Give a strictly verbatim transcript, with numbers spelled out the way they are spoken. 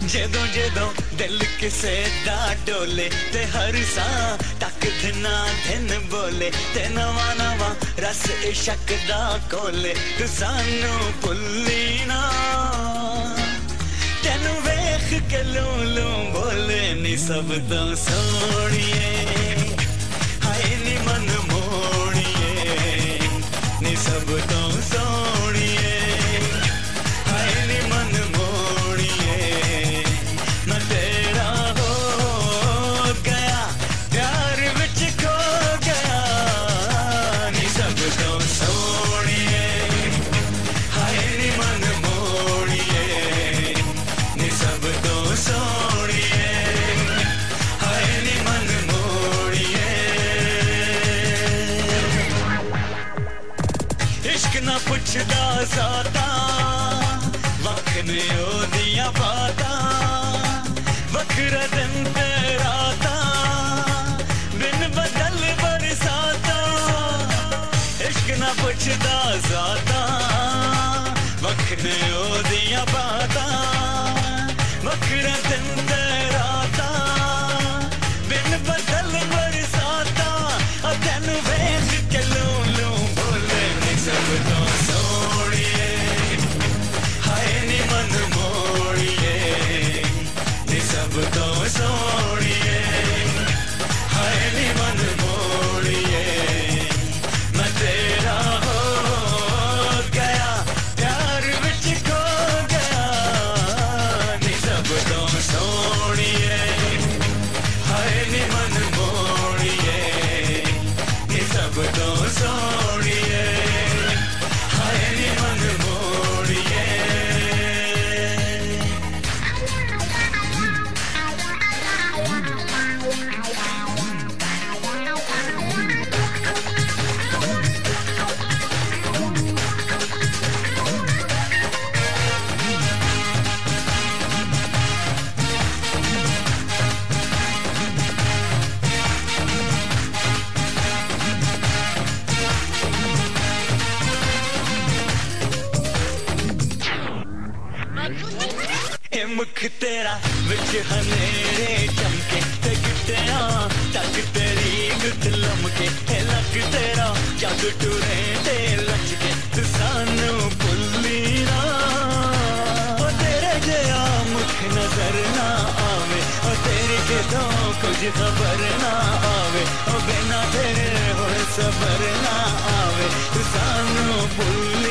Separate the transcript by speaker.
Speaker 1: ਜਦੋਂ ਜਦੋਂ ਦਿਲ ਕਿਸੇ ਦਾ ਡੋਲੇ ਤੇ ਹਰ ਸਾਹ ਤੱਕ ਦਿਨਾ ਦਿਨ ਬੋਲੇ ਤੇ ਨਵਾਂ ਨਵਾਂ ਰਸ ਇਸ਼ਕ ਦਾ ਕੋਲੇ ਤੂੰ ਸਾਨੂੰ ਭੁੱਲੀ ਨਾ ਤੈਨੂੰ ਵੇਖ ਕੇ ਲੂੰ ਲੂੰ ਬੋਲੇ ਨੀ ਸਭ ਤੋਂ ਸੋਹਣੀਏ ਹਾਏ ਨੀ ਮਨ ਮੋਹਣੀਏ ਨੀ ਸਭ ਤੋਂ ਸੋਹਣੀਏ ਹਾਏ ਨੀ ਮਨ पुछदा साता वख ने ओदियां बातां वखरा दिन ते रातां बिन बदल बरसातां इश्क ना पुछदा साता वख ने ओदियां बातां वखरा दिन ते रातां बिन बदल बरसातां तेन वेख के लूं लूं बोले नी सब तो तो सोनिए हाय नी मन मोड़िए मैं तेरा हो गया प्यार विच खो गया नी सब तो सोनिए हाय नी मन मोड़िए नी सब तो सोनिए हाय नी मन मोड़िए मुख तेरा विच हनेरे चमके ते गिट्टियां तक तेरी गुट लमके ते लक तेरा जग टुरे ते लचके तू सानू भुल्ली ना ओ तेरे जया मुख नजर ना आवे ओ तेरे कितों कुछ खबर ना आवे ओ बिना तेरे होए सबर ना आवे तू सानू भुल्ली